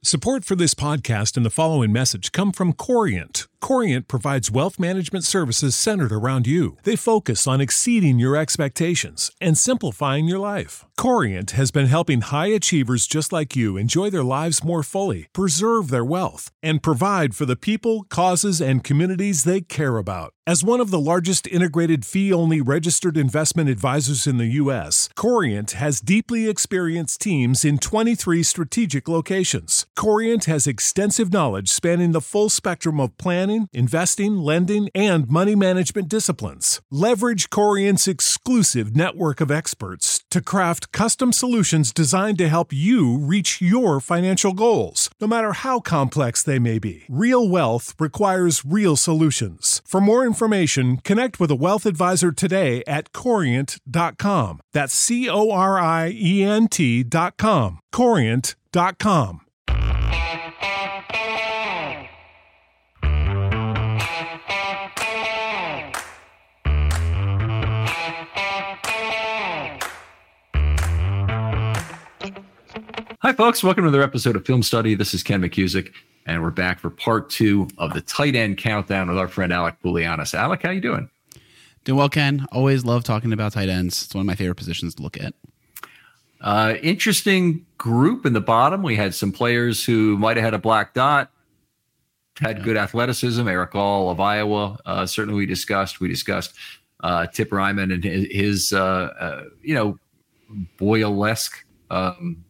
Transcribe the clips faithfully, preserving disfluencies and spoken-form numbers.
Support for this podcast and the following message come from Corient. Corient provides wealth management services centered around you. They focus on exceeding your expectations and simplifying your life. Corient has been helping high achievers just like you enjoy their lives more fully, preserve their wealth, and provide for the people, causes, and communities they care about. As one of the largest integrated fee-only registered investment advisors in the U S, Corient has deeply experienced teams in twenty-three strategic locations. Corient has extensive knowledge spanning the full spectrum of planning, investing, lending, and money management disciplines. Leverage Corient's exclusive network of experts to craft custom solutions designed to help you reach your financial goals, no matter how complex they may be. Real wealth requires real solutions. For more information, connect with a wealth advisor today at corient dot com. That's C O R I E N T dot com. corient dot com. Hi, folks. Welcome to another episode of Film Study. This is Ken McCusick, and we're back for part two of the tight end countdown with our friend Alec Poulianis. Alec, how you doing? Doing well, Ken. Always love talking about tight ends. It's one of my favorite positions to look at. Uh, interesting group in the bottom. We had some players who might have had a black dot, had yeah. good athleticism. Eric All of Iowa, uh, certainly we discussed. We discussed uh, Tip Ryman and his, his uh, uh, you know, Boyle-esque um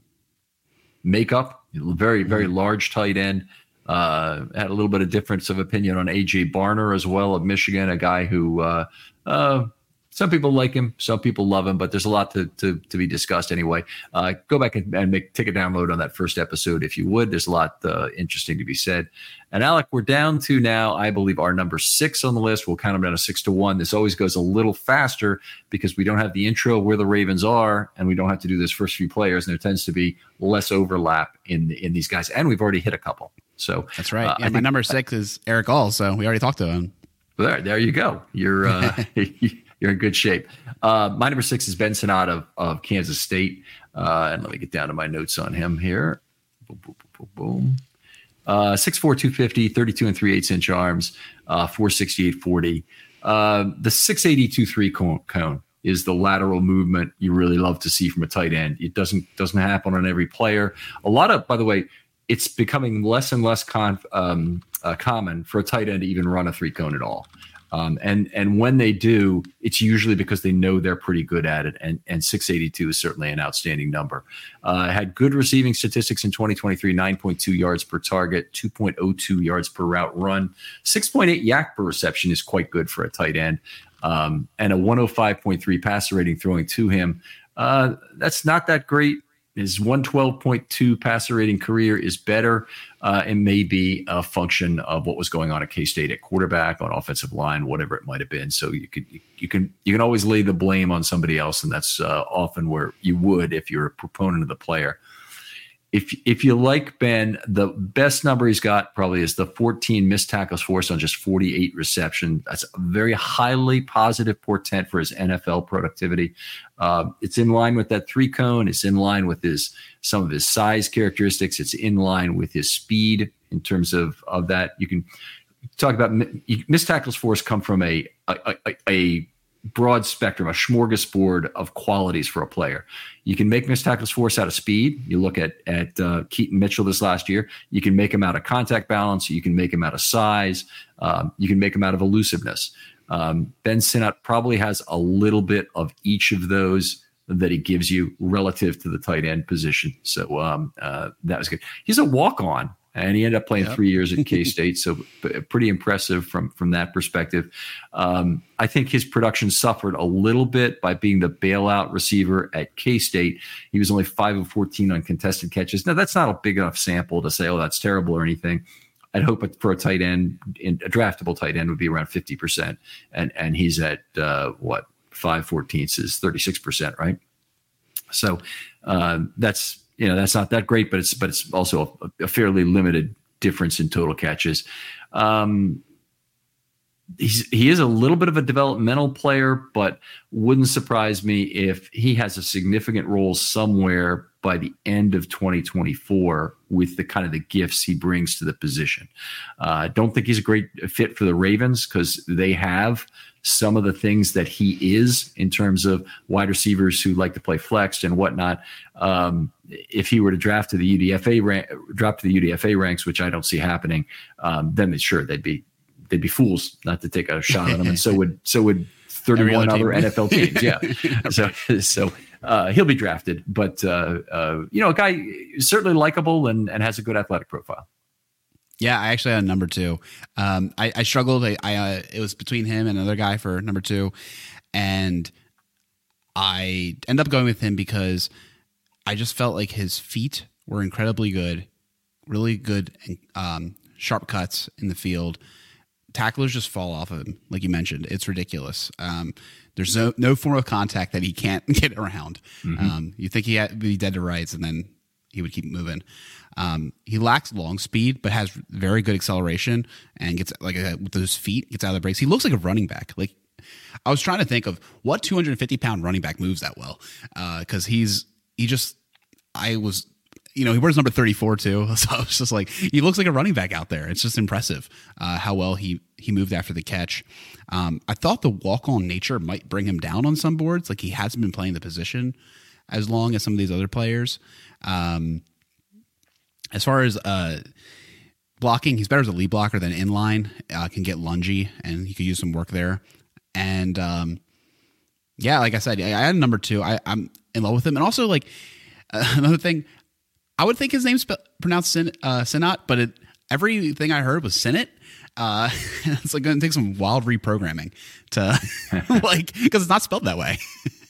makeup, very, very large tight end. Uh, had a little bit of difference of opinion on A J Barner as well of Michigan, a guy who uh, uh, some people like him, some people love him, but there's a lot to to, to be discussed anyway. Uh, go back and, and make take a download on that first episode if you would. There's a lot uh, interesting to be said. And Alec, we're down to now, I believe, our number six on the list. We'll count them down to six to one. This always goes a little faster because we don't have the intro where the Ravens are, and we don't have to do this first few players, and there tends to be less overlap in in these guys. And we've already hit a couple. So that's right. Uh, yeah, my number six is Eric All, so we already talked to him. There, there you go. You're uh, you're in good shape. Uh, my number six is Ben Sinnott of, of Kansas State. Uh, and let me get down to my notes on him here. Boom, boom, boom, boom. Uh, six four, two fifty, thirty-two and three eighths inch arms, uh, four sixty-eight forty. Uh, the six eighty two three cone, cone is the lateral movement you really love to see from a tight end. It doesn't doesn't happen on every player. A lot of, by the way, it's becoming less and less con, um, uh, common for a tight end to even run a three cone at all. Um, and and when they do, it's usually because they know they're pretty good at it. And and six eighty-two is certainly an outstanding number. Uh, had good receiving statistics in twenty twenty-three, nine point two yards per target, two point oh two yards per route run. six point eight yak per reception is quite good for a tight end. Um, and a one oh five point three passer rating throwing to him. Uh, that's not that great. His one twelve point two passer rating career is better. Uh, it may be a function of what was going on at K-State at quarterback, on offensive line, whatever it might have been. So you could you can you can always lay the blame on somebody else, and that's uh, often where you would if you're a proponent of the player. If if you like Ben, the best number he's got probably is the fourteen missed tackles forced on just forty-eight reception. That's a very highly positive portent for his N F L productivity. Uh, it's in line with that three cone. It's in line with his some of his size characteristics. It's in line with his speed in terms of of that. You can talk about missed tackles forced come from a a, a, a broad spectrum, a smorgasbord of qualities for a player. You can make missed tackles force out of speed. You look at at uh, Keaton Mitchell this last year. You can make him out of contact balance. You can make him out of size. Um, you can make him out of elusiveness. Um, Ben Sinnott probably has a little bit of each of those that he gives you relative to the tight end position. So um, uh, that was good. He's a walk-on. And he ended up playing yep. three years at K-State, so p- pretty impressive from, from that perspective. Um, I think his production suffered a little bit by being the bailout receiver at K-State. He was only five of fourteen on contested catches. Now, that's not a big enough sample to say, oh, that's terrible or anything. I'd hope for a tight end, in, a draftable tight end would be around fifty percent. And and he's at, uh, what, five fourteenths is thirty-six percent, right? So uh, that's... You know, that's not that great, but it's but it's also a, a fairly limited difference in total catches. Um, he's he is a little bit of a developmental player, but wouldn't surprise me if he has a significant role somewhere by the end of twenty twenty-four with the kind of the gifts he brings to the position. I uh, don't think he's a great fit for the Ravens because they have some of the things that he is in terms of wide receivers who like to play flex and whatnot. Um, if he were to draft to the U D F A rank, drop to the U D F A ranks, which I don't see happening, um, then sure they'd be they'd be fools not to take a shot on him, and so would so would thirty-one other, other N F L teams. Yeah, so so uh, he'll be drafted, but uh, uh, you know, a guy certainly likable and and has a good athletic profile. Yeah, I actually had a number two. Um, I, I struggled. I, I uh, it was between him and another guy for number two, and I ended up going with him because I just felt like his feet were incredibly good, really good, um, sharp cuts in the field. Tacklers just fall off of him, like you mentioned. It's ridiculous. Um, there's no no form of contact that he can't get around. Mm-hmm. Um, you think he had be dead to rights, and then he would keep moving. Um, he lacks long speed, but has very good acceleration and gets like a, with those feet, gets out of the breaks. He looks like a running back. Like I was trying to think of what two hundred fifty pound running back moves that well. Uh, cause he's, he just, I was, you know, he wears number thirty-four too. So I was just like, he looks like a running back out there. It's just impressive, uh, how well he, he moved after the catch. Um, I thought the walk on nature might bring him down on some boards. Like he hasn't been playing the position as long as some of these other players. Um, As far as uh, blocking, he's better as a lead blocker than inline. Uh, can get lungy, and he could use some work there. And um, yeah, like I said, I, I had a number two. I, I'm in love with him. And also, like uh, another thing, I would think his name's sp- pronounced Sin, uh, Sinat, but it, everything I heard was Sinnott. Uh, it's like going to take some wild reprogramming to like because it's not spelled that way.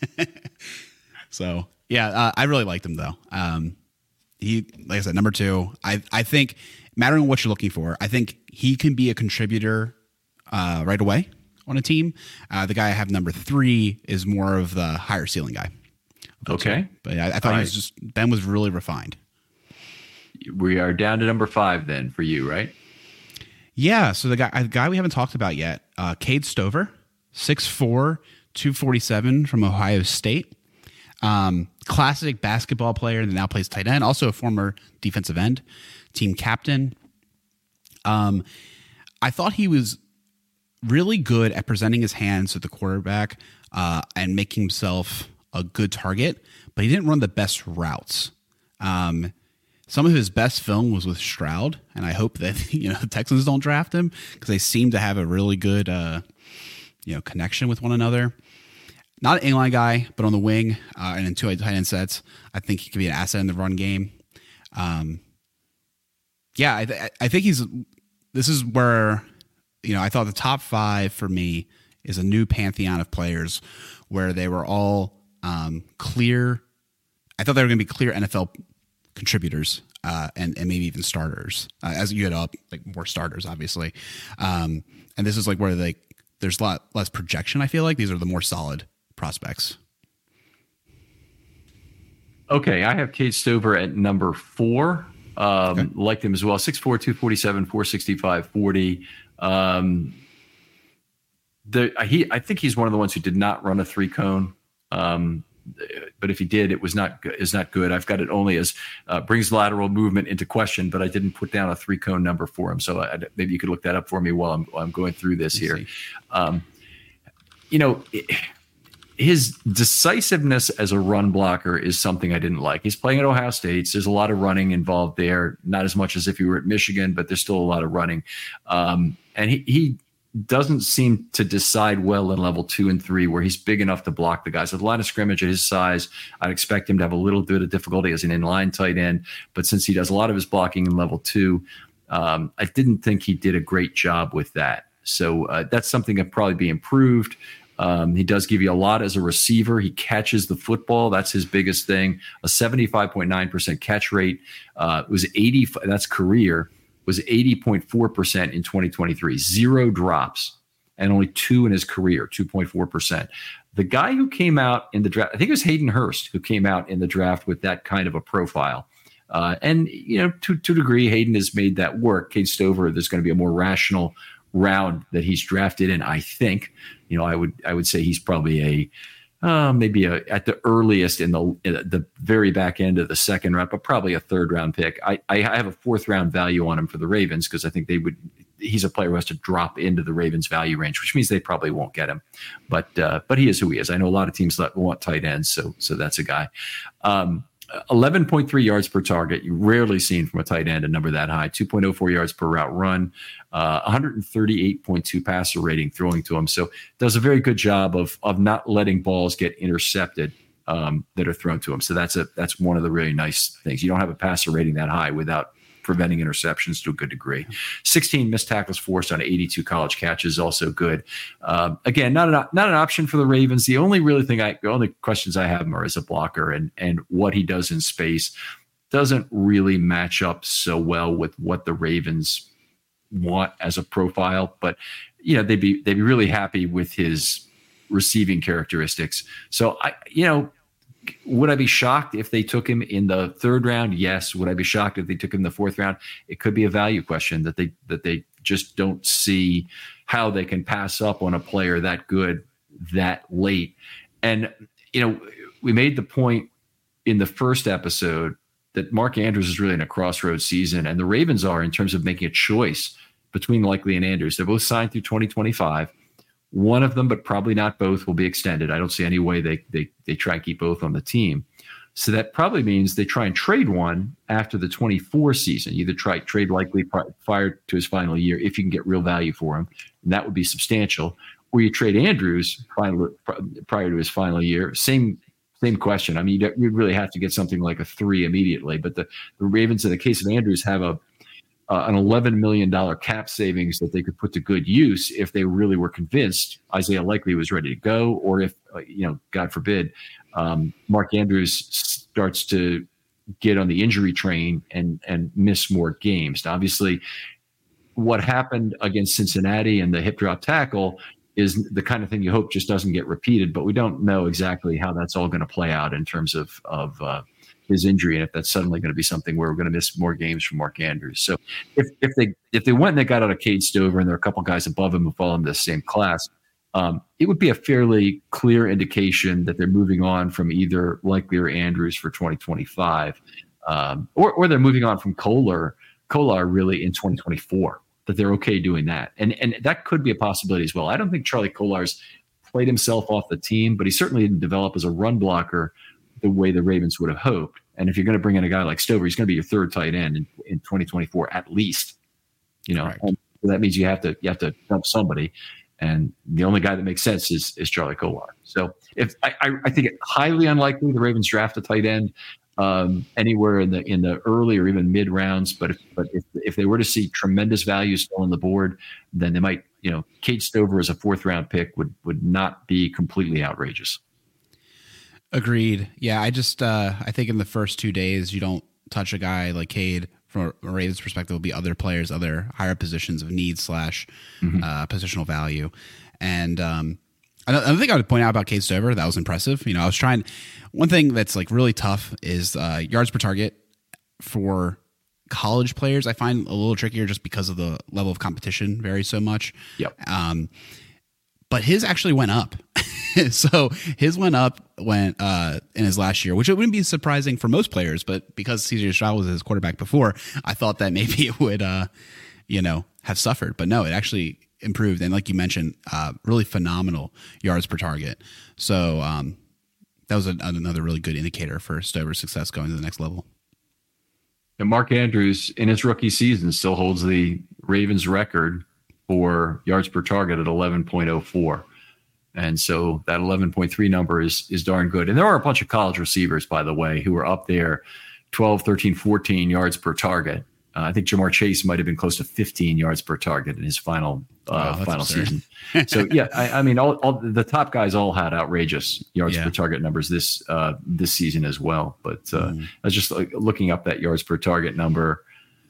So yeah, uh, I really liked him though. Um, He, like I said, number two, I, I think, mattering what you're looking for, I think he can be a contributor uh, right away on a team. Uh, the guy I have number three is more of the higher ceiling guy. Okay. Two. But I, I thought All he was right. just, Ben was really refined. We are down to number five then for you, right? Yeah. So the guy, the guy we haven't talked about yet, uh, Cade Stover, six four, two forty-seven from Ohio State. Um, classic basketball player that now plays tight end, also a former defensive end, team captain. Um, I thought he was really good at presenting his hands to the quarterback uh, and making himself a good target, but he didn't run the best routes. Um, some of his best film was with Stroud, and I hope that you know the Texans don't draft him because they seem to have a really good uh, you know connection with one another. Not an inline guy, but on the wing uh, and in two tight end sets, I think he could be an asset in the run game. Um, yeah, I, th- I think he's. This is where, you know, I thought the top five for me is a new pantheon of players where they were all um, clear. I thought they were going to be clear N F L contributors uh, and and maybe even starters uh, as you get up, like more starters, obviously. Um, and this is like where they there's a lot less projection. I feel like these are the more solid prospects. Okay, I have Cade Stover at number four. Um, okay. Liked him as well. six four, two forty-seven, four sixty-five, forty. Um, the, he, I think he's one of the ones who did not run a three cone. Um, but if he did, it was not is not good. I've got it only as uh, brings lateral movement into question, but I didn't put down a three cone number for him. So I, maybe you could look that up for me while I'm while I'm going through this here. Um, you know. It, His decisiveness as a run blocker is something I didn't like. He's playing at Ohio State. So there's a lot of running involved there, not as much as if he were at Michigan, but there's still a lot of running. Um, and he, he doesn't seem to decide well in level two and three, where he's big enough to block the guys. With a line of scrimmage at his size, I'd expect him to have a little bit of difficulty as an inline tight end. But since he does a lot of his blocking in level two, um, I didn't think he did a great job with that. So uh, that's something that probably be improved. Um, he does give you a lot as a receiver. He catches the football. That's his biggest thing. A seventy-five point nine percent catch rate. Uh, was eighty. That's career. Was eighty point four percent in twenty twenty-three. Zero drops, and only two in his career. two point four percent. The guy who came out in the draft, I think it was Hayden Hurst, who came out in the draft with that kind of a profile. Uh, and you know, to to a degree, Hayden has made that work. Cade Stover, there's going to be a more rational round that he's drafted in. I think, you know, I would I would say he's probably a uh, maybe a, at the earliest in the in the very back end of the second round, but probably a third round pick. I, I have a fourth round value on him for the Ravens because I think they would. He's a player who has to drop into the Ravens value range, which means they probably won't get him. But uh, but he is who he is. I know a lot of teams that want tight ends, so so that's a guy. Um, eleven point three yards per target. You rarely seen from a tight end a number that high. two point oh four yards per route run. Uh, one thirty-eight point two passer rating throwing to him. So does a very good job of of not letting balls get intercepted um, that are thrown to him. So that's a that's one of the really nice things. You don't have a passer rating that high without preventing interceptions to a good degree. sixteen missed tackles forced on eighty-two college catches, also good. Um, again, not an not an option for the Ravens. The only really thing I, the only questions I have are as a blocker, and and what he does in space doesn't really match up so well with what the Ravens want as a profile. But you know, they'd be they'd be really happy with his receiving characteristics. So I, you know. Would I be shocked if they took him in the third round? Yes. Would I be shocked if they took him in the fourth round? It could be a value question that they that they just don't see how they can pass up on a player that good that late. And you know, we made the point in the first episode that Mark Andrews is really in a crossroads season, and the Ravens are in terms of making a choice between Likely and Andrews. They're both signed through twenty twenty-five. One of them, but probably not both, will be extended. I don't see any way they they they try and keep both on the team. So that probably means they try and trade one after the twenty-four season. Either try trade Likely prior to his final year if you can get real value for him, and that would be substantial. Or you trade Andrews prior, prior to his final year. Same same question. I mean, you'd really have to get something like a three immediately. But the, the Ravens, in the case of Andrews, have a Uh, an eleven million dollars cap savings that they could put to good use if they really were convinced Isaiah Likely was ready to go, or if, uh, you know, God forbid, um, Mark Andrews starts to get on the injury train and and miss more games. Now, obviously, what happened against Cincinnati and the hip drop tackle is the kind of thing you hope just doesn't get repeated, but we don't know exactly how that's all going to play out in terms of of uh, his injury, and if that's suddenly going to be something where we're going to miss more games from Mark Andrews. So if if they if they went and they got out of Cade Stover and there are a couple guys above him who fall in the same class, um, it would be a fairly clear indication that they're moving on from either Likely or Andrews for twenty twenty-five, um, or or they're moving on from Kolar Kolar really in twenty twenty-four. That they're okay doing that, and and that could be a possibility as well. I don't think Charlie Kolar's played himself off the team, but he certainly didn't develop as a run blocker the way the Ravens would have hoped. And if you're going to bring in a guy like Stover, he's going to be your third tight end in, in twenty twenty-four at least. You know, and that means you have to you have to dump somebody, and the only guy that makes sense is is Charlie Kolar. So if I, I, I think it highly unlikely the Ravens draft a tight end um, anywhere in the in the early or even mid rounds. But if but if if they were to see tremendous value still on the board, then they might. You know, Cade Stover as a fourth round pick would would not be completely outrageous. Agreed. Yeah, I just uh, I think in the first two days you don't touch a guy like Cade. From a Ravens perspective, will be other players, other higher positions of need slash mm-hmm. uh, positional value. And um, another thing I would point out about Cade Stover that was impressive. You know, I was trying. One thing that's like really tough is uh, yards per target for college players. I find a little trickier just because of the level of competition varies so much. Yep. Um, but his actually went up. So his went up when uh, in his last year, which it wouldn't be surprising for most players, but because C J Stroud was his quarterback before, I thought that maybe it would, uh, you know, have suffered. But no, it actually improved, and like you mentioned, uh, really phenomenal yards per target. So um, that was a, another really good indicator for Stover's success going to the next level. And Mark Andrews, in his rookie season, still holds the Ravens record for yards per target at eleven point oh four. And so that eleven point three number is is darn good. And there are a bunch of college receivers, by the way, who are up there twelve, thirteen, fourteen yards per target. Uh, I think Jamar Chase might have been close to fifteen yards per target in his final uh, oh, final absurd. season. So, yeah, I, I mean, all, all the top guys all had outrageous yards yeah. per target numbers this uh, this season as well. But uh, mm. I was just like, looking up that yards per target number.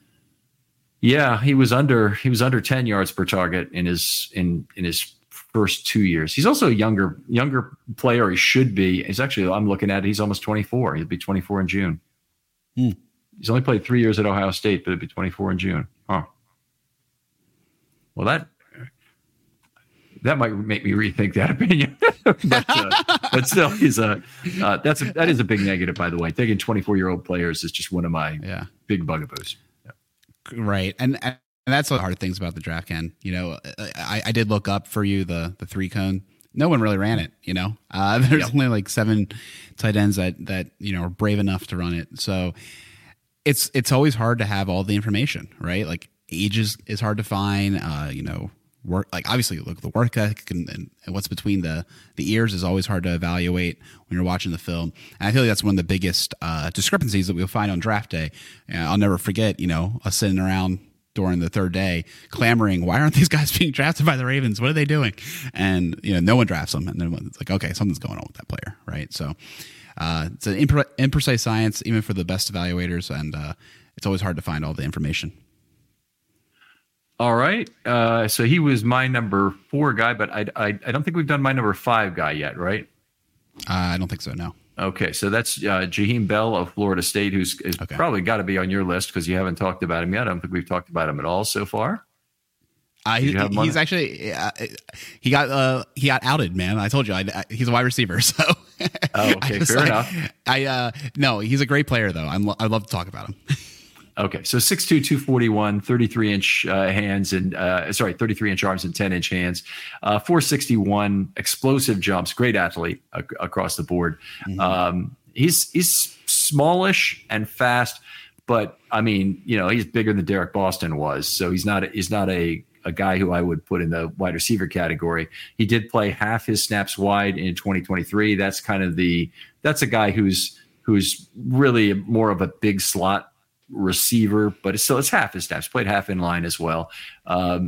Yeah, he was under he was under ten yards per target in his in in his first two years. He's also a younger younger player. He should be. He's actually, I'm looking at it, he's almost twenty-four. He'll be twenty-four in June. Hmm. He's only played three years at Ohio State, but it'll be twenty-four in June. Huh. Well, that that might make me rethink that opinion. but, uh, but still, he's a uh, that's a, that is a big negative, by the way. Taking twenty-four year old players is just one of my yeah. big bugaboos. Yeah. Right, and, and that's one of the hard things about the draft, Ken. You know, I, I did look up for you the the three cone. No one really ran it. You know, uh, there's yep. only like seven tight ends that that you know are brave enough to run it. So it's it's always hard to have all the information, right? Like age is, is hard to find. Uh, you know. Work like obviously look the work ethic and, and, and what's between the the ears is always hard to evaluate when you're watching the film, and I feel like that's one of the biggest uh, discrepancies that we'll find on draft day. And I'll never forget, you know, us sitting around during the third day clamoring, why aren't these guys being drafted by the Ravens? What are they doing? And you know, no one drafts them, and then it's like, okay, something's going on with that player, right? So uh, it's an impre- imprecise science, even for the best evaluators, and uh, it's always hard to find all the information. All right. Uh, so he was my number four guy, but I, I, I don't think we've done my number five guy yet, right? Uh, I don't think so, no. Okay. So that's uh, Jaheim Bell of Florida State, who's is okay. probably got to be on your list because you haven't talked about him yet. I don't think we've talked about him at all so far. Uh, he, he's actually uh, he got uh, he got outed, man. I told you I, I, he's a wide receiver. So oh, okay, fair I, enough. I uh, no, he's a great player though. I'm I'd love to talk about him. Okay, so six two, two forty-one, thirty-three inch uh, hands and uh, sorry, thirty-three inch arms and ten inch hands, uh, four sixty-one, explosive jumps, great athlete ac- across the board. Mm-hmm. Um, he's he's smallish and fast, but I mean, you know, he's bigger than Derek Boston was, so he's not a, he's not a a guy who I would put in the wide receiver category. He did play half his snaps wide in twenty twenty-three. That's kind of the that's a guy who's who's really more of a big slot receiver, but it's still it's half his snaps, played half in line as well. Um,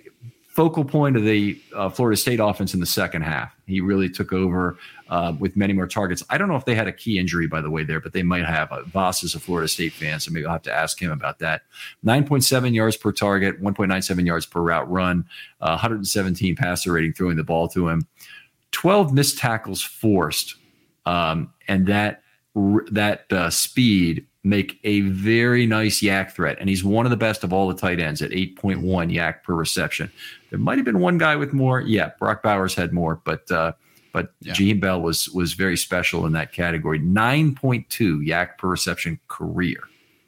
focal point of the uh, Florida State offense in the second half. He really took over uh, with many more targets. I don't know if they had a key injury, by the way, there, but they might have. Uh, Voss is a Florida State fan, so maybe I'll have to ask him about that. nine point seven yards per target, one point nine seven yards per route run, uh, one hundred seventeen passer rating throwing the ball to him, twelve missed tackles forced, um, and that that uh, speed make a very nice yak threat. And he's one of the best of all the tight ends at eight point one yak per reception. There might have been one guy with more. Yeah, Brock Bowers had more, but uh, but yeah. Jaheim Bell was was very special in that category. nine point two yak per reception career.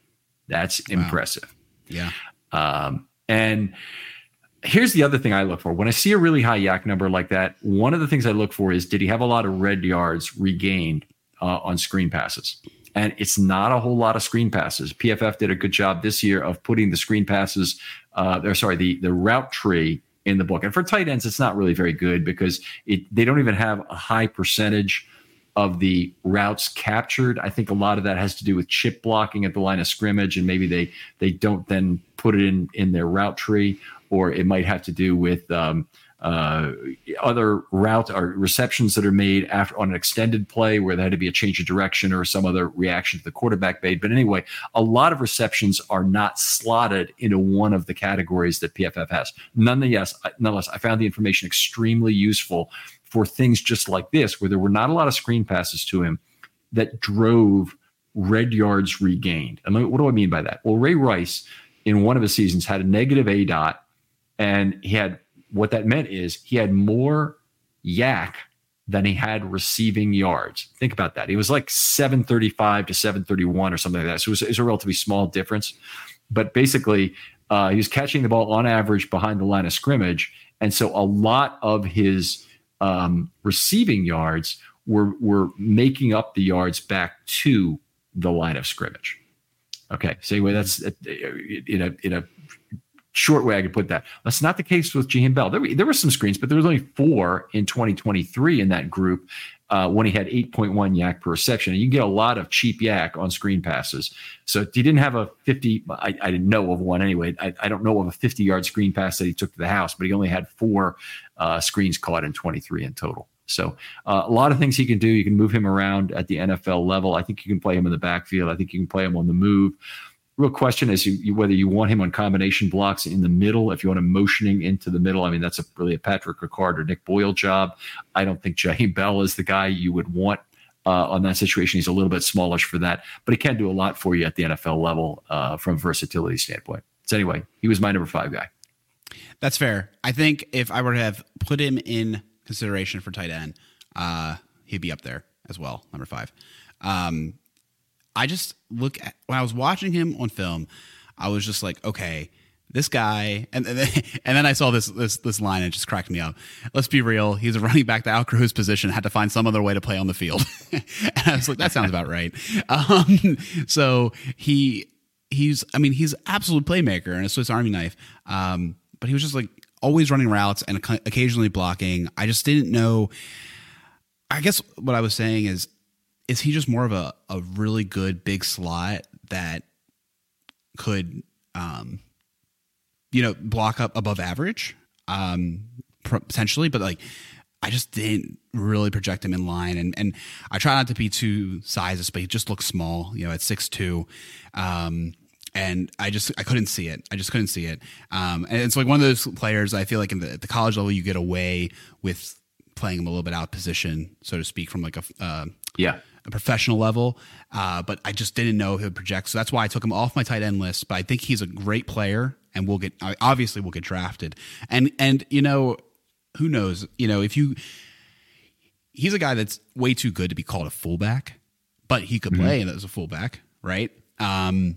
That's wow. impressive. Yeah. Um, and here's the other thing I look for. When I see a really high yak number like that, one of the things I look for is, did he have a lot of red yards regained uh, on screen passes? And it's not a whole lot of screen passes. P F F did a good job this year of putting the screen passes, uh, or sorry, the, the route tree in the book. And for tight ends, it's not really very good because it they don't even have a high percentage of the routes captured. I think a lot of that has to do with chip blocking at the line of scrimmage, and maybe they they don't then put it in in their route tree, or it might have to do with um, uh, other route or receptions that are made after on an extended play where there had to be a change of direction or some other reaction to the quarterback made. But anyway, a lot of receptions are not slotted into one of the categories that P F F has. Nonetheless, nonetheless, I found the information extremely useful for things just like this, where there were not a lot of screen passes to him that drove red yards regained. And what do I mean by that? Well, Ray Rice in one of his seasons had a negative A DOT, and he had what that meant is he had more yak than he had receiving yards. Think about that. It was like seven thirty-five to seven thirty-one or something like that. So it was, it was a relatively small difference. But basically, uh, he was catching the ball on average behind the line of scrimmage. And so a lot of his um, receiving yards were, were making up the yards back to the line of scrimmage. Okay. So anyway, that's in a, in a, short way I could put that. That's not the case with Jaheim Bell. There were, there were some screens, but there was only four in twenty twenty-three in that group uh, when he had eight point one yak per reception. And you get a lot of cheap yak on screen passes. So he didn't have a fifty, I, I didn't know of one anyway. I, I don't know of a fifty-yard screen pass that he took to the house, but he only had four uh, screens caught in twenty-three in total. So uh, a lot of things he can do. You can move him around at the N F L level. I think you can play him in the backfield. I think you can play him on the move. Real question is you, you, whether you want him on combination blocks in the middle, if you want him motioning into the middle. I mean, that's a, really a Patrick Ricard or Nick Boyle job. I don't think Jaheim Bell is the guy you would want uh, on that situation. He's a little bit smallish for that, but he can do a lot for you at the N F L level uh, from a versatility standpoint. So anyway, he was my number five guy. That's fair. I think if I were to have put him in consideration for tight end, uh, he'd be up there as well, number five. Um, I just look at when I was watching him on film, I was just like, okay, this guy, and and then, and then I saw this this this line and it just cracked me up. Let's be real, he's a running back that outgrew his position, had to find some other way to play on the field. And I was like, that sounds about right. Um, so he he's, I mean, he's an absolute playmaker and a Swiss Army knife. Um, but he was just like always running routes and occasionally blocking. I just didn't know. I guess what I was saying is, is he just more of a, a really good big slot that could, um, you know, block up above average, um, potentially, but like, I just didn't really project him in line. And, and I try not to be too sizes, but he just looks small, you know, at six two. Um, and I just, I couldn't see it. I just couldn't see it. Um, and it's like one of those players I feel like in the, at the college level, you get away with playing him a little bit out of position, so to speak, from like a, uh, yeah, a professional level. Uh, but I just didn't know he would project. So that's why I took him off my tight end list, but I think he's a great player. And we'll get, obviously we'll get drafted. And, and, you know, who knows, you know, if you, he's a guy that's way too good to be called a fullback, but he could play mm-hmm. as a fullback, right? Um,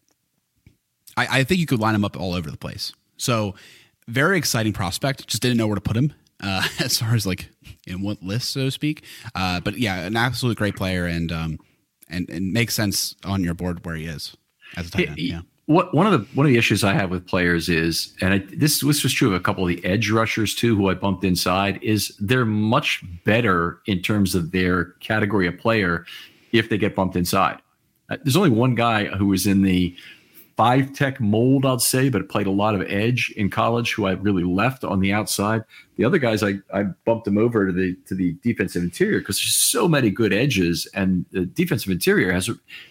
I, I think you could line him up all over the place. So very exciting prospect. Just didn't know where to put him uh, as far as like in what list, so to speak. Uh, but yeah, an absolute great player and, um, and, and makes sense on your board where he is as a tight end. Yeah. What one of the one of the issues I have with players is, and I, this this was true of a couple of the edge rushers too, who I bumped inside, is they're much better in terms of their category of player if they get bumped inside. Uh, there's only one guy who was in the five tech mold, I'd say, but played a lot of edge in college, who I really left on the outside. The other guys, I I bumped them over to the to the defensive interior because there's so many good edges, and the defensive interior has.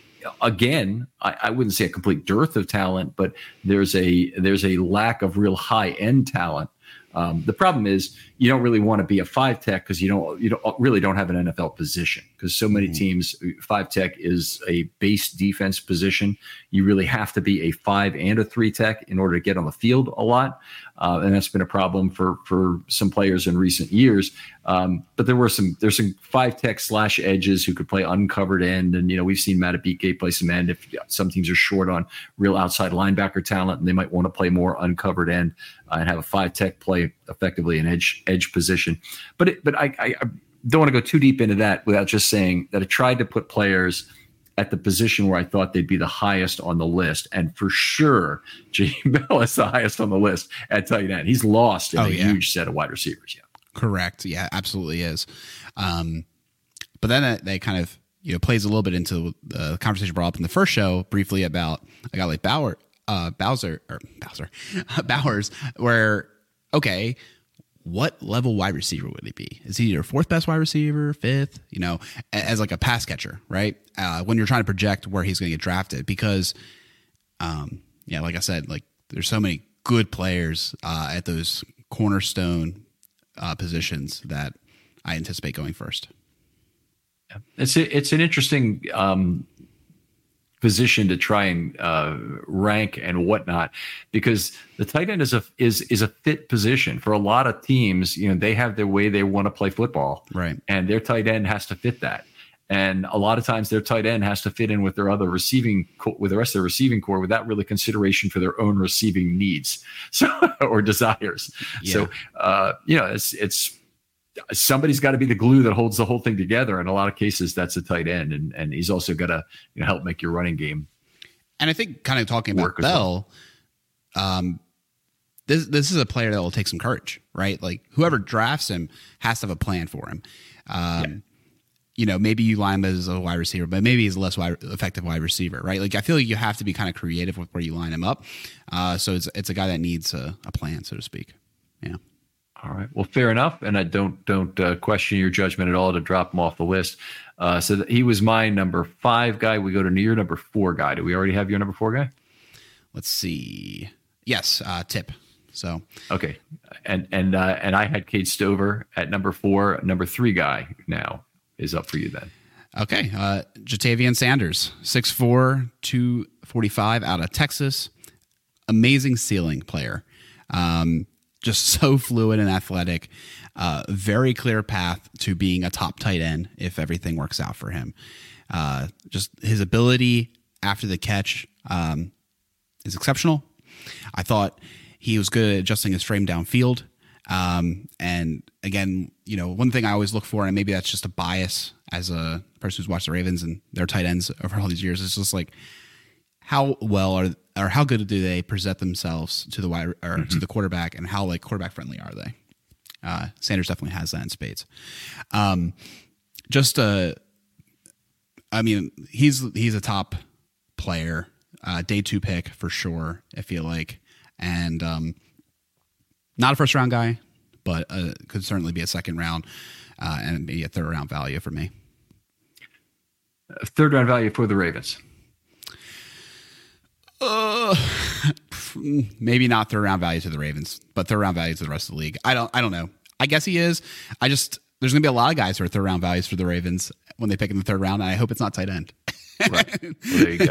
Again, I, I wouldn't say a complete dearth of talent, but there's a there's a lack of real high end talent. Um, the problem is you don't really want to be a five tech because you don't you don't really don't have an N F L position, because so many teams five tech is a base defense position. You really have to be a five and a three tech in order to get on the field a lot, uh, and that's been a problem for for some players in recent years. Um, but there were some there's some five tech slash edges who could play uncovered end, and you know we've seen Matabike play some end. If some teams are short on real outside linebacker talent, and they might want to play more uncovered end uh, and have a five tech play effectively an edge edge position. But it, but I, I, I don't want to go too deep into that without just saying that I tried to put players at the position where I thought they'd be the highest on the list. And for sure, Jaheim Bell is the highest on the list at tight end. He's lost in oh, a yeah. huge set of wide receivers. Yeah, correct. Yeah, absolutely is. Um, but then it, they kind of, you know, plays a little bit into the conversation brought up in the first show briefly about a guy like Bauer, uh, Bowser or Bowser, Bowers, where, okay, what level wide receiver would he be? Is he your fourth best wide receiver, fifth, you know, as like a pass catcher, right? Uh, when you're trying to project where he's going to get drafted, because, um, yeah, like I said, like there's so many good players uh, at those cornerstone uh, positions that I anticipate going first. Yeah. It's a, it's an interesting um, position to try and uh, rank and whatnot, because the tight end is a is is a fit position for a lot of teams. You know, they have their way they want to play football, right? And their tight end has to fit that. And a lot of times their tight end has to fit in with their other receiving, with the rest of the receiving core without really consideration for their own receiving needs, so or desires. Yeah. So, uh, you know, it's it's. Somebody's got to be the glue that holds the whole thing together. In a lot of cases, that's a tight end, and and he's also got to you know help make your running game. And I think, kind of talking about Bell, well. um, this this is a player that will take some courage, right? Like whoever drafts him has to have a plan for him. Um, yeah. You know, maybe you line him as a wide receiver, but maybe he's a less wide, effective wide receiver, right? Like I feel like you have to be kind of creative with where you line him up. Uh, so it's it's a guy that needs a, a plan, so to speak. Yeah. All right. Well, fair enough. And I don't don't uh, question your judgment at all to drop him off the list. Uh, so that he was my number five guy. We go to your number four guy. Do we already have your number four guy? Let's see. Yes, uh, Tip. So okay. And and uh, and I had Cade Stover at number four. Number three guy now is up for you then. Okay. Uh, Jatavian Sanders, six four, two forty-five out of Texas. Amazing ceiling player. Um, just so fluid and athletic. Uh, very clear path to being a top tight end if everything works out for him. Uh, just his ability after the catch um, is exceptional. I thought he was good at adjusting his frame downfield. Um, and again, you know, one thing I always look for, and maybe that's just a bias as a person who's watched the Ravens and their tight ends over all these years, is just like, how well are, or how good do they present themselves to the wide or mm-hmm. to the quarterback, and how like quarterback friendly are they? Uh, Sanders definitely has that in spades. Um, just uh, I mean, he's he's a top player, uh, day two pick for sure. I feel like, and um, not a first round guy, but uh, could certainly be a second round uh, and maybe a third round value for me. Third round value for the Ravens. Uh, maybe not third round value to the Ravens, but third round value to the rest of the league. I don't. I don't know. I guess he is. I just there's gonna be a lot of guys who are third round values for the Ravens when they pick in the third round, and I hope it's not tight end. Right. Well, there you go.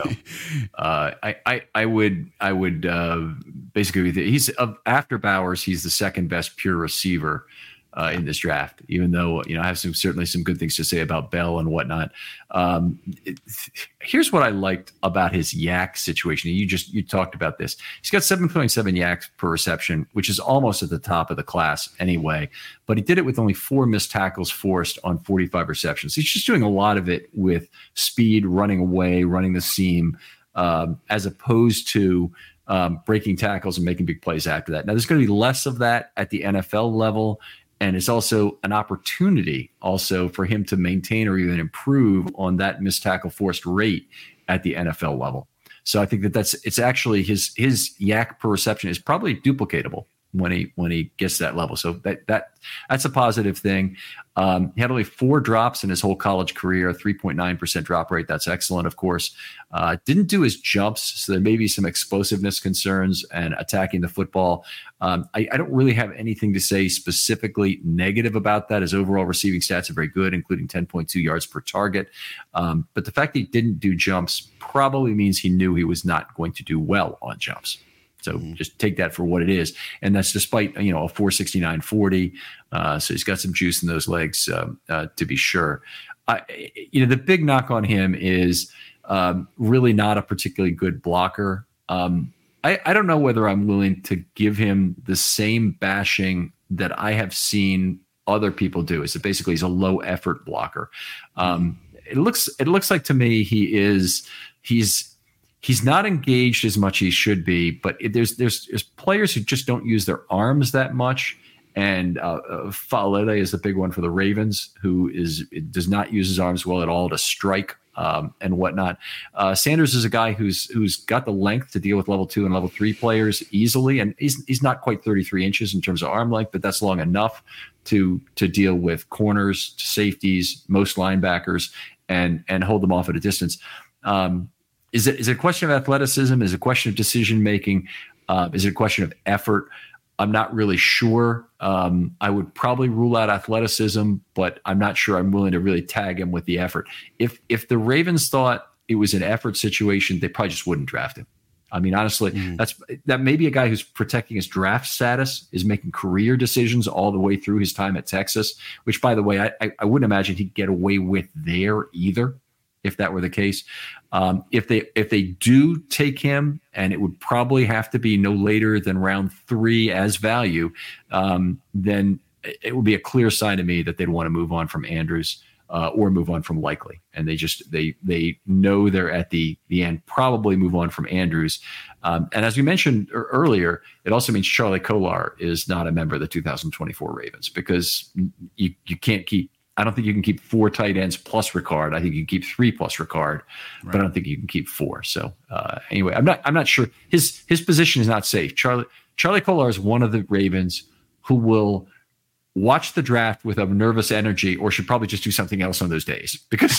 Uh, I, I I would I would uh, basically with it. He's uh, after Bowers. He's the second best pure receiver Uh, in this draft, even though, you know, I have some certainly some good things to say about Bell and whatnot. Um, it, here's what I liked about his yak situation. You just you talked about this. He's got seven point seven yaks per reception, which is almost at the top of the class anyway. But he did it with only four missed tackles forced on forty-five receptions. He's just doing a lot of it with speed, running away, running the seam, um, as opposed to um, breaking tackles and making big plays after that. Now, there's going to be less of that at the N F L level. And it's also an opportunity also for him to maintain or even improve on that missed tackle forced rate at the N F L level. So I think that that's it's actually his his yak per reception is probably duplicatable when he when he gets to that level. So that that that's a positive thing. Um, he had only four drops in his whole college career, three point nine percent drop rate. That's excellent, of course. Uh, didn't do his jumps, so there may be some explosiveness concerns and attacking the football. Um, I, I don't really have anything to say specifically negative about that. His overall receiving stats are very good, including ten point two yards per target. Um, but the fact that he didn't do jumps probably means he knew he was not going to do well on jumps. So mm-hmm. just take that for what it is. And that's despite, you know, a four sixty-nine forty. Uh, so he's got some juice in those legs, um, uh, to be sure. I, you know, the big knock on him is um, really not a particularly good blocker. Um, I, I don't know whether I'm willing to give him the same bashing that I have seen other people do. Is that basically he's a low effort blocker. Um, it looks it looks like to me he is he's He's not engaged as much as he should be, but it, there's, there's there's players who just don't use their arms that much. And uh, uh, Faalele is the big one for the Ravens, who is does not use his arms well at all to strike um, and whatnot. Uh, Sanders is a guy who's who's got the length to deal with level two and level three players easily, and he's he's not quite thirty-three inches in terms of arm length, but that's long enough to to deal with corners, safeties, most linebackers, and and hold them off at a distance. Um, Is it is it a question of athleticism? Is it a question of decision making? Uh, is it a question of effort? I'm not really sure. Um, I would probably rule out athleticism, but I'm not sure I'm willing to really tag him with the effort. If if the Ravens thought it was an effort situation, they probably just wouldn't draft him. I mean, honestly, mm. that's that may be a guy who's protecting his draft status, is making career decisions all the way through his time at Texas, which, by the way, I, I, I wouldn't imagine he'd get away with there either, if that were the case. Um, if they if they do take him, and it would probably have to be no later than round three as value, um, then it would be a clear sign to me that they'd want to move on from Andrews uh, or move on from Likely. And they just they they know they're at the the end, probably move on from Andrews. Um, and as we mentioned earlier, it also means Charlie Kolar is not a member of the two thousand twenty-four Ravens, because you you can't keep. I don't think you can keep four tight ends plus Ricard. I think you can keep three plus Ricard, right. But I don't think you can keep four. So uh, anyway, I'm not. I'm not sure. His his position is not safe. Charlie Charlie Kolar is one of the Ravens who will watch the draft with a nervous energy, or should probably just do something else on those days, because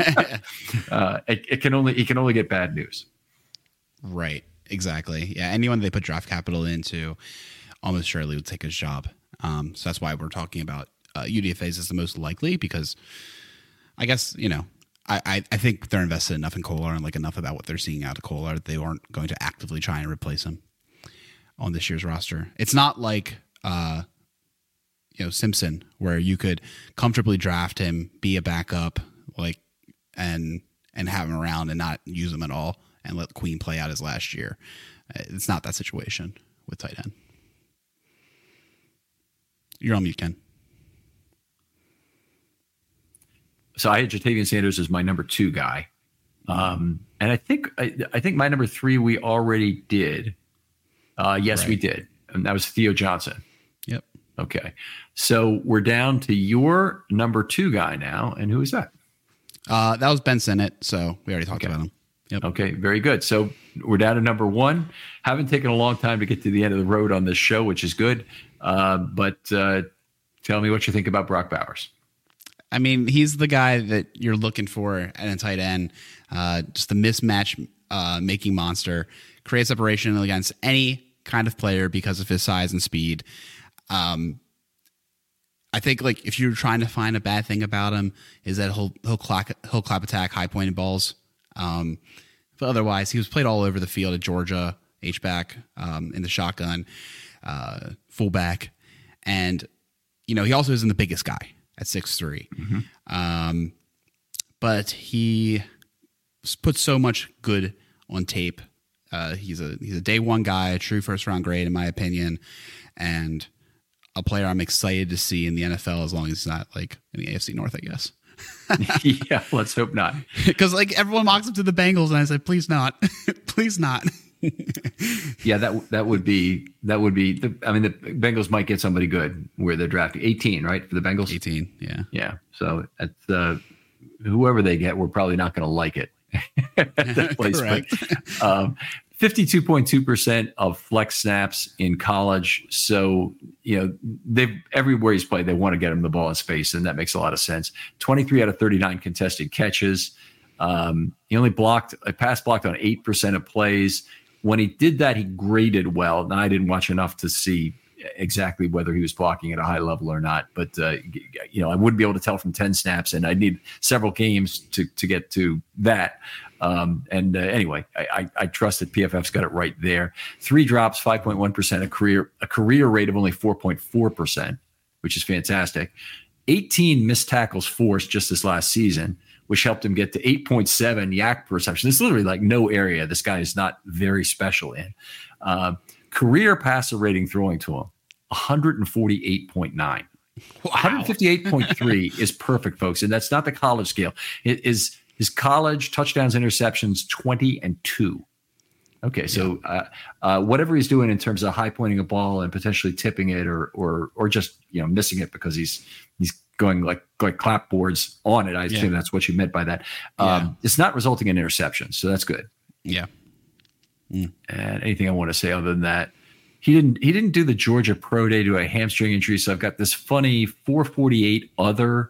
uh, it, it can only it can only get bad news. Right. Exactly. Yeah. Anyone they put draft capital into, almost surely would take his job. Um, so that's why we're talking about. Uh, U D F As is the most likely, because I guess, you know, I, I, I think they're invested enough in Kolar and like enough about what they're seeing out of Kolar that they aren't going to actively try and replace him on this year's roster. It's not like uh, you know, Simpson, where you could comfortably draft him, be a backup, like, and and have him around and not use him at all, and let Queen play out his last year. It's not that situation with tight end. You're on mute, Ken. So I had Jatavian Sanders as my number two guy. Um, and I think I, I think my number three we already did. Uh, yes, right. we did. And that was Theo Johnson. Yep. Okay. So we're down to your number two guy now. And who is that? Uh, that was Ben Sinnott. So we already talked okay. about him. Yep. Okay, very good. So we're down to number one. Haven't taken a long time to get to the end of the road on this show, which is good. Uh, but uh, tell me what you think about Brock Bowers. I mean, he's the guy that you're looking for at a tight end. Uh, just the mismatch uh, making monster. Creates separation against any kind of player because of his size and speed. Um, I think like if you're trying to find a bad thing about him, is that he'll he'll clap he'll clap attack high pointed balls. Um, but otherwise, he was played all over the field at Georgia, H back um, in the shotgun, uh, fullback, and you know he also isn't the biggest guy at six three. Mm-hmm. Um, but he puts so much good on tape. Uh, he's a he's a day one guy, a true first round grade in my opinion, and a player I'm excited to see in the N F L as long as he's not like in the A F C North, I guess. Yeah, let's hope not. Because like everyone mocks him to the Bengals, and I said, please not, please not. Yeah, that that would be that would be. The, I mean, the Bengals might get somebody good where they're drafting eighteen, right, for the Bengals. eighteen, yeah, yeah. So at uh, whoever they get, we're probably not going to like it at that place. But, um, fifty-two point two percent of flex snaps in college. So, you know, they've everywhere he's played, they want to get him the ball in space, and that makes a lot of sense. twenty-three out of thirty-nine contested catches. Um, he only blocked a pass blocked on eight percent of plays. When he did that, he graded well. Now, I didn't watch enough to see exactly whether he was blocking at a high level or not, but uh, you know, I wouldn't be able to tell from ten snaps, and I'd need several games to to get to that. Um, and uh, anyway, I, I, I trust that P F F's got it right there. Three drops, five point one percent, a career a career rate of only four point four percent, which is fantastic. eighteen missed tackles forced just this last season, which helped him get to eight point seven yak per reception. It's literally like no area this guy is not very special in. Uh, career passer rating throwing to him, one forty-eight point nine. Wow. one fifty-eight point three is perfect, folks, and that's not the college scale. It is his college touchdowns, interceptions, twenty and two. Okay, so uh, uh, whatever he's doing in terms of high pointing a ball and potentially tipping it, or or or just you know missing it because he's he's going like like clapboards on it. I assume yeah. that's what you meant by that. Um, yeah. It's not resulting in interceptions, so that's good. Yeah. Mm. And anything I want to say other than that, he didn't he didn't do the Georgia Pro Day to a hamstring injury, so I've got this funny four forty-eight other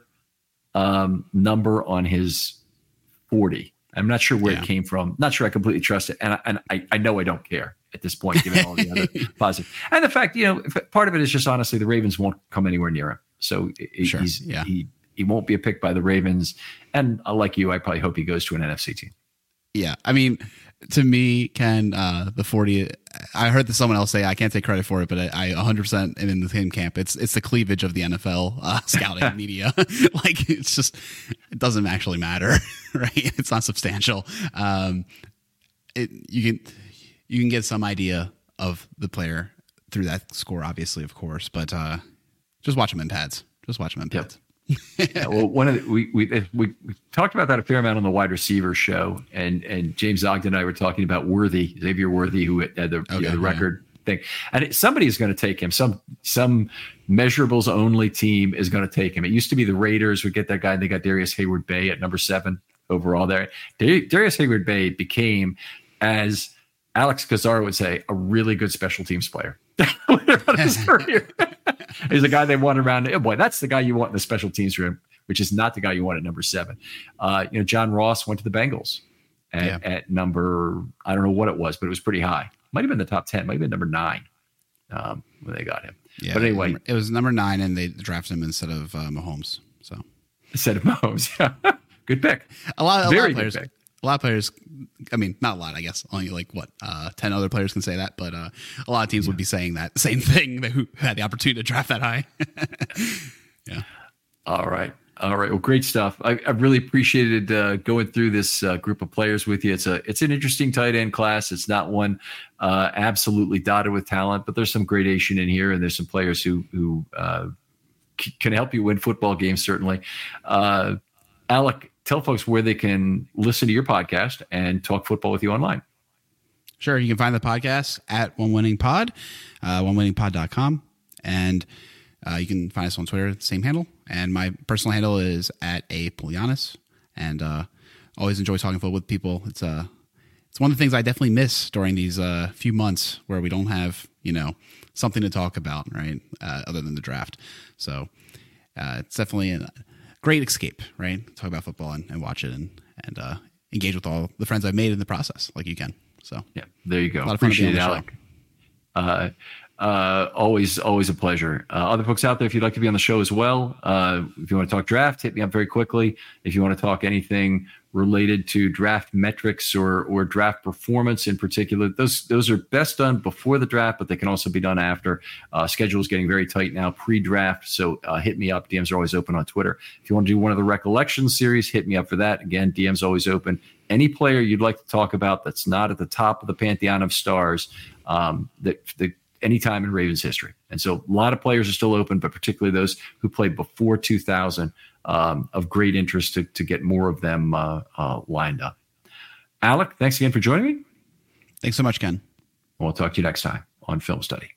um, number on his forty. I'm not sure where yeah. it came from. Not sure I completely trust it. And I, and I, I know I don't care at this point, given all the other positive. And the fact, you know, part of it is just honestly, the Ravens won't come anywhere near him. So sure. he's, yeah. he, he won't be a pick by the Ravens. And uh, like you, I probably hope he goes to an N F C team. Yeah. I mean, to me, Ken, uh, the forty, I heard that someone else say, I can't take credit for it, but I, I one hundred percent am in the same camp. It's it's the cleavage of the N F L uh, scouting media. Like, it's just, it doesn't actually matter, right? It's not substantial. Um, it you can you can get some idea of the player through that score, obviously, of course, but uh, just watch him in pads. Just watch him in pads. Yep. Yeah, well, one of the, we, we we we talked about that a fair amount on the wide receiver show, and and James Ogden and I were talking about Worthy, Xavier Worthy, who had the, okay, you know, the record yeah. thing, and it, somebody is going to take him. Some some measurables only team is going to take him. It used to be the Raiders would get that guy, and they got Darius Hayward-Bay at number seven overall. There, Darius Hayward-Bay became, as Alex Kazar would say, a really good special teams player. His career. He's a guy they want around. Oh boy, that's the guy you want in the special teams room, which is not the guy you want at number seven. Uh, you know, John Ross went to the Bengals at, yeah. at number, I don't know what it was, but it was pretty high. Might have been the top ten, might have been number nine um, when they got him. Yeah, but anyway, it was number nine, and they drafted him instead of uh, Mahomes. So instead of Mahomes, yeah, good pick. A lot, a Very lot of players. good pick. a lot of players, I mean, not a lot, I guess, only like what, uh, ten other players can say that, but uh, a lot of teams yeah. would be saying that same thing who had the opportunity to draft that high. yeah. All right. All right. Well, great stuff. I, I really appreciated uh, going through this uh, group of players with you. It's a it's an interesting tight end class. It's not one uh, absolutely dotted with talent, but there's some gradation in here, and there's some players who who uh, c- can help you win football games. Certainly, uh, Alec, tell folks where they can listen to your podcast and talk football with you online. Sure, you can find the podcast at One Winning Pod, uh, one winning pod dot com, and uh, you can find us on Twitter, same handle. And my personal handle is at A Polianis, and uh, always enjoy talking football with people. It's uh, it's one of the things I definitely miss during these uh, few months where we don't have, you know, something to talk about, right, uh, other than the draft. So uh, it's definitely a great escape, right? Talk about football and, and watch it and and uh, engage with all the friends I've made in the process, like you can. So yeah, there you go. A lot of fun Appreciate to be it, on the Alec. Uh, Uh, always, always a pleasure. Uh, other folks out there, if you'd like to be on the show as well, uh, if you want to talk draft, hit me up very quickly. If you want to talk anything related to draft metrics or or draft performance in particular, those those are best done before the draft, but they can also be done after. Uh, schedule is getting very tight now, pre-draft, so uh, hit me up. D Ms are always open on Twitter. If you want to do one of the recollection series, hit me up for that. Again, D Ms always open. Any player you'd like to talk about that's not at the top of the pantheon of stars, um, that the any time in Ravens history. And so a lot of players are still open, but particularly those who played before two thousand, um, of great interest to, to get more of them uh, uh, lined up. Alec, thanks again for joining me. Thanks so much, Ken. We'll talk to you next time on Film Study.